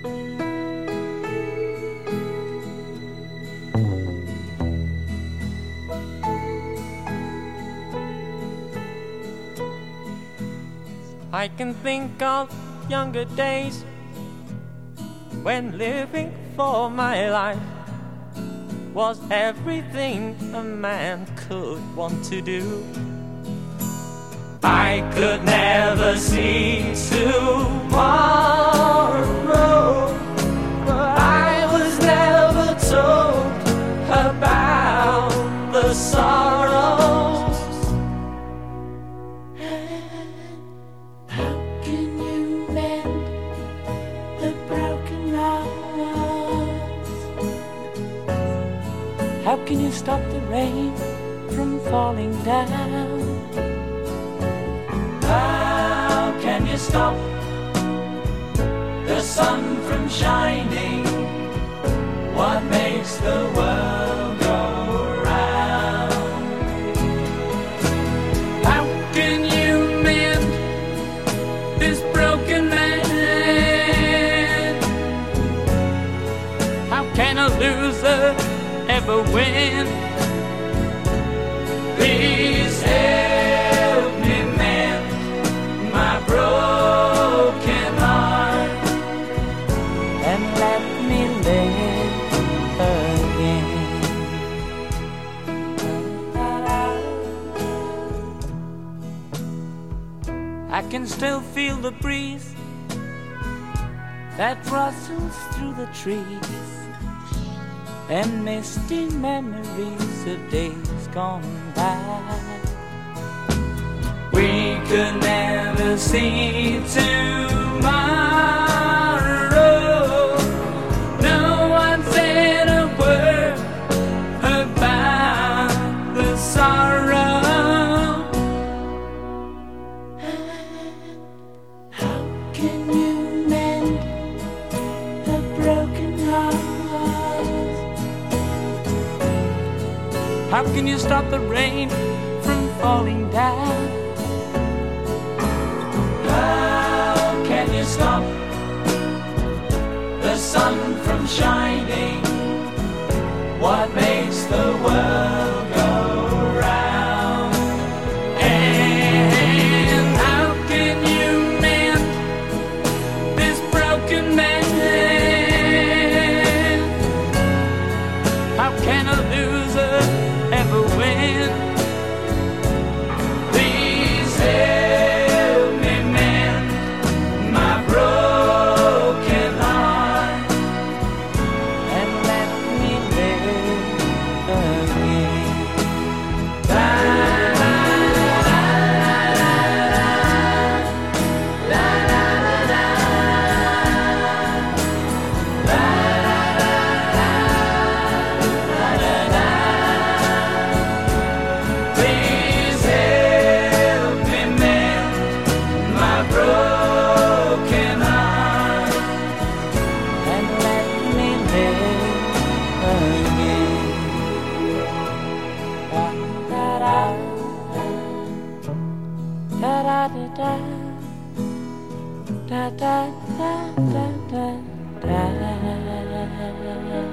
I can think of younger days when living for my life was everything a man could want to do. I could never see tomorrow, but I was never told about the sorrows. How can you mend a broken heart? How can you stop the rain from falling down? How can you stop the sun from shining? What makes the world go round? How can you mend this broken man? How can a loser ever win? Please help me mend my broken heart and let me live again. I can still feel the breeze that rustles through the trees and misty memories of days gone by. we could never see tomorrow. No one said a word about the sorrow. How can you mend a broken heart? How can you stop the rain from falling down? How can you stop the sun from shining? What makes the world go round? And how can you mend this broken man? How can a loser ever win? Please help me mend my broken heart And let me live again. Please help me mend my broken heart And let me live again. Da-da-da. Da-da-da-da. Da-da-da-da-da-da.